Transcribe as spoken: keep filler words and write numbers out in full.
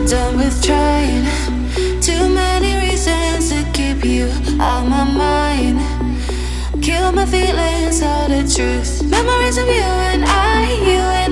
Done with trying. Too many reasons to keep you out my mind. Kill my feelings, all the truth. Memories of you and I, you and